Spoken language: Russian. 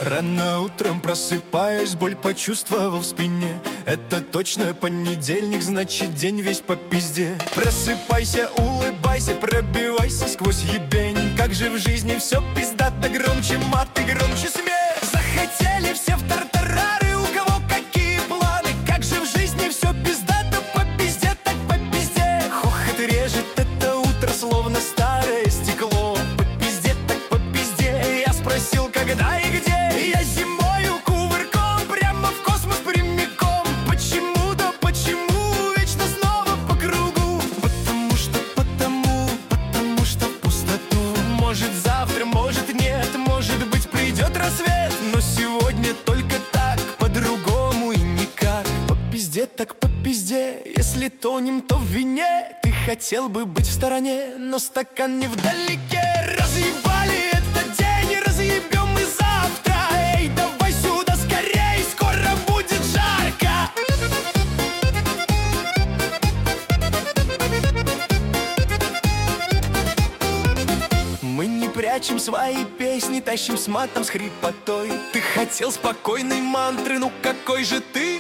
Рано утром просыпаясь, боль почувствовал в спине. Это точно понедельник, значит день весь по пизде. Просыпайся, улыбайся, пробивайся сквозь ебень. Как же в жизни все пиздато, громче мат и громче смех. Захотели все в тартарары, у кого какие планы. Как же в жизни все пиздато, по пизде так по пизде. Хохот режет это утро, словно старое стекло. По пизде так по пизде. Я спросил, когда и где. Я зимою кувырком прямо в космос прямиком. Почему, да почему вечно снова по кругу? Потому что в пустоту. Может завтра, может нет, может быть придет рассвет. Но сегодня только так, по-другому и никак. По пизде так по пизде, если тонем, то в вине. Ты хотел бы быть в стороне, но стакан не вдалеке. Разъебали этот день, разъебем и завтра. Эй, давай сюда скорей, скоро будет жарко. Мы не прячем свои песни, тащим с матом, с хрипотой. Ты хотел спокойной мантры, ну какой же ты